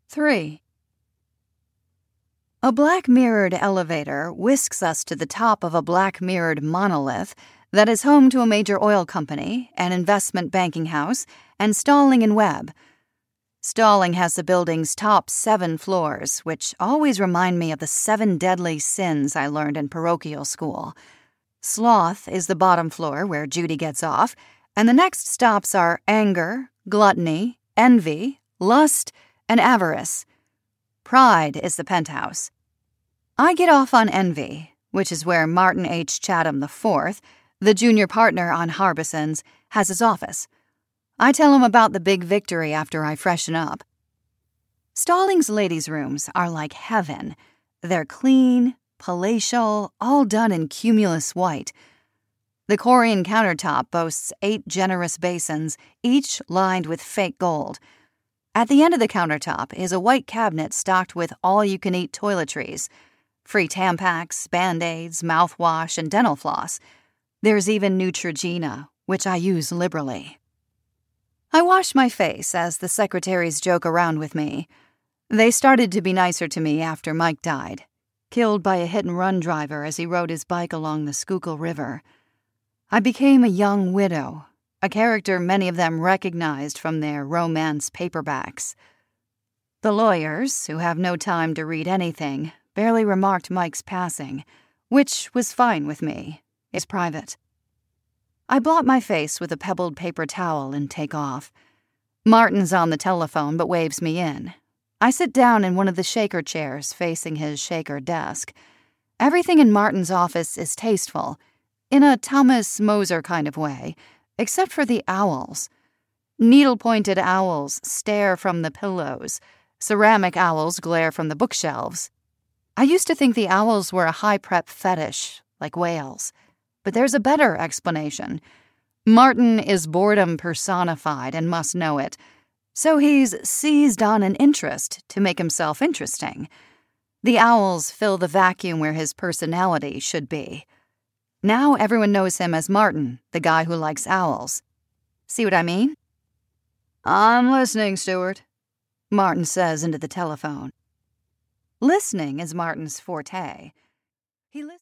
3. A black-mirrored elevator whisks us to the top of a black-mirrored monolith that is home to a major oil company, an investment banking house, and Stalling and Webb. Stalling has the building's top 7 floors, which always remind me of the 7 deadly sins I learned in parochial school. Sloth is the bottom floor where Judy gets off, and the next stops are anger, gluttony, envy, lust, and avarice. Pride is the penthouse. I get off on envy, which is where Martin H. Chatham IV, the junior partner on Harbison's, has his office. I tell him about the big victory after I freshen up. Stalling's ladies' rooms are like heaven. They're clean, palatial, all done in cumulus white. The Corian countertop boasts 8 generous basins, each lined with fake gold. At the end of the countertop is a white cabinet stocked with all-you-can-eat toiletries, free Tampax, Band-Aids, mouthwash, and dental floss. There's even Neutrogena, which I use liberally. I wash my face as the secretaries joke around with me. They started to be nicer to me after Mike died, killed by a hit-and-run driver as he rode his bike along the Schuylkill River. I became a young widow, a character many of them recognized from their romance paperbacks. The lawyers, who have no time to read anything, barely remarked Mike's passing, which was fine with me. It's private. I blot my face with a pebbled paper towel and take off. Martin's on the telephone but waves me in. I sit down in one of the shaker chairs facing his shaker desk. Everything in Martin's office is tasteful, in a Thomas Moser kind of way, except for the owls. Needle-pointed owls stare from the pillows. Ceramic owls glare from the bookshelves. I used to think the owls were a high-prep fetish, like whales. But there's a better explanation. Martin is boredom personified and must know it. So he's seized on an interest to make himself interesting. The owls fill the vacuum where his personality should be. Now everyone knows him as Martin, the guy who likes owls. See what I mean? "I'm listening, Stuart," Martin says into the telephone. Listening is Martin's forte. He listens.